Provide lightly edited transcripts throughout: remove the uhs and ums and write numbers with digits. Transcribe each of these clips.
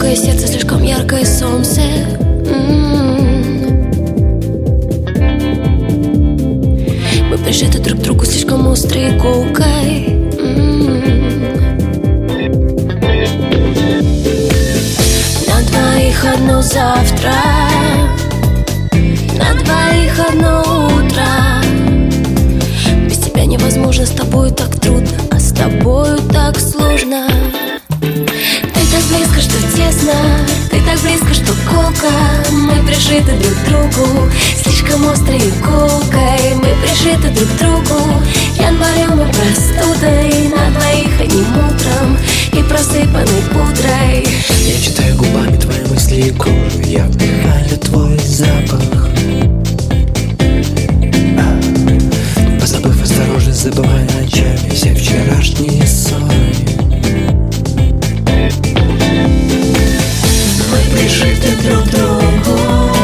гулкое сердце, слишком яркое солнце. Мы прижаты друг к другу слишком острой иголкой. На двоих одно завтра, на двоих одно утро. Без тебя невозможно, с тобою так трудно, а с тобою так сложно. Ты так близко, что тесно, ты так близко, что колко. Мы прижиты друг к другу слишком острой иголкой. Мы прижиты друг к другу январем и простудой, на двоих одним утром и просыпанной пудрой. Я читаю губами твои мысли и кожу, я вдыхаю твой запах, позабыв осторожность, забывая ночами все вчерашние ссоры. Мы прижиты друг к другу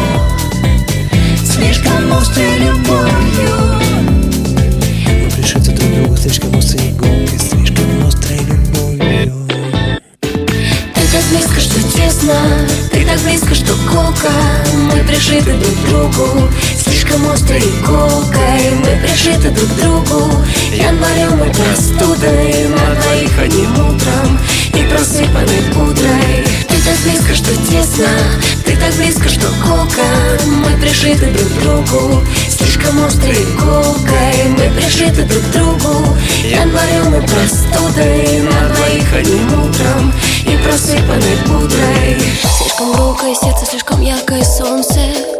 слишком острой любовью. Мы прижиты друг к другу слишком острой иголкой, слишком острой любовью. Ты так близко, что тесно, ты так близко, что колко. Мы прижиты друг к другу слишком острой иголкой. Мы прижиты друг к другу январем и простудой, на двоих одним утром и просыпанной пудрой. Ты так близко, что тесно, ты так близко, что колко. Мы прижиты друг к другу слишком острой иголкой. Мы прижиты друг к другу январем и простудой, на двоих одним утром и просыпанной пудрой. Слишком гулкое сердце, слишком яркое солнце.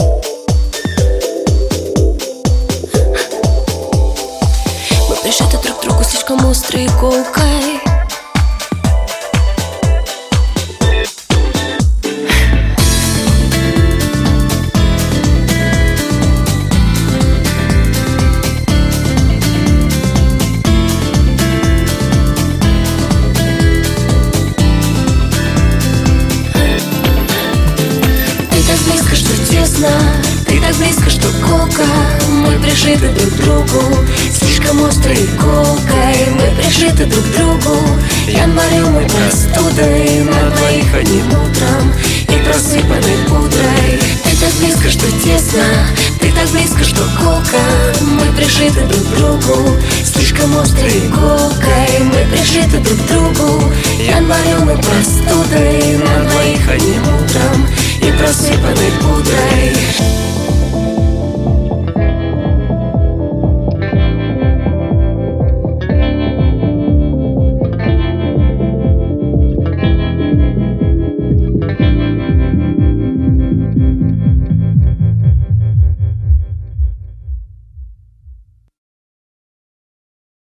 Мы прижиты друг к другу слишком острой иголкой. Ты так близко, что колко. Мы прижиты друг к другу слишком острой иголкой. Мы прижиты друг к другу январем и простудой, на двоих одним утром и просыпанной пудрой. Ты так близко, что тесно, ты так близко, что колко. Мы прижиты друг к другу слишком острой иголкой. Мы прижиты друг к другу январем и простудой, на двоих одним утром и просыпанной пудрой.